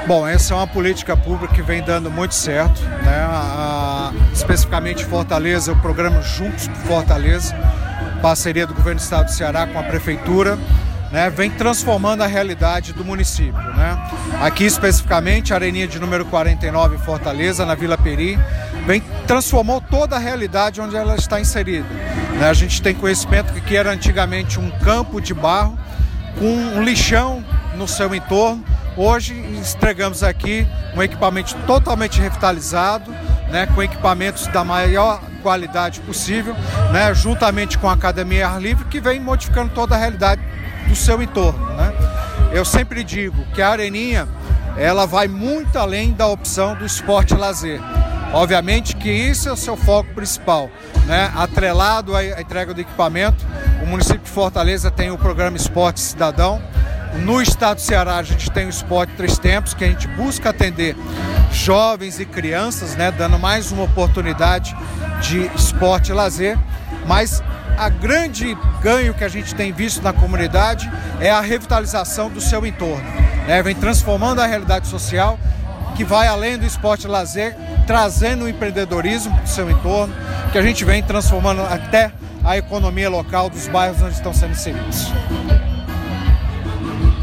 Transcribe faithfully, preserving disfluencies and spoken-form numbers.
Bom, essa é uma política pública que vem dando muito certo, né? A, a, especificamente Fortaleza, o programa Juntos por Fortaleza, parceria do governo do estado do Ceará com a prefeitura, né, vem transformando a realidade do município, né? Aqui especificamente a Areninha de número quarenta e nove em Fortaleza, na Vila Peri, vem transformou toda a realidade onde ela está inserida, né? A gente tem conhecimento que era antigamente um campo de barro com um lixão no seu entorno. Hoje entregamos aqui um equipamento totalmente revitalizado, né, com equipamentos da maior qualidade possível, né, juntamente com a Academia Ar Livre, que vem modificando toda a realidade do seu entorno, né? Eu sempre digo que a Areninha, ela vai muito além da opção do esporte e lazer. Obviamente que isso é o seu foco principal, né? Atrelado à entrega do equipamento, o município de Fortaleza tem o programa Esporte Cidadão. No estado do Ceará a gente tem o Esporte Três Tempos, que a gente busca atender jovens e crianças, né, dando mais uma oportunidade de esporte e lazer, mas a grande ganho que a gente tem visto na comunidade é a revitalização do seu entorno, né? Vem transformando a realidade social, que vai além do esporte e lazer, trazendo o empreendedorismo para o seu entorno, que a gente vem transformando até a economia local dos bairros onde estão sendo inseridos.